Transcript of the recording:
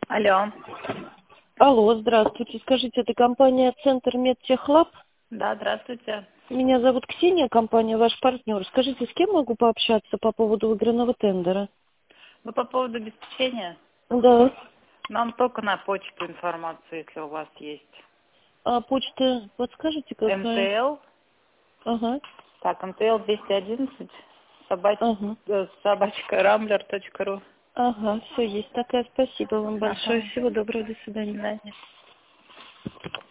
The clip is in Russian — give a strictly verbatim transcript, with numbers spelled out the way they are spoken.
Алло. Алло, здравствуйте. Скажите, это компания Центр Медтехлаб? Да, здравствуйте. Меня зовут Ксения, компания ваш партнер. Скажите, с кем могу пообщаться по поводу выигранного тендера? Вы по поводу обеспечения? Да. Нам только на почту информацию, если у вас есть. А почта, подскажите, какая? МТЛ. Ага, Так, МТЛ двести одиннадцать, собач... ага, э, собачка рамблер точка ру. ага, все есть такая. Спасибо вам большое. Ага. Всего доброго, до До свидания. свидания.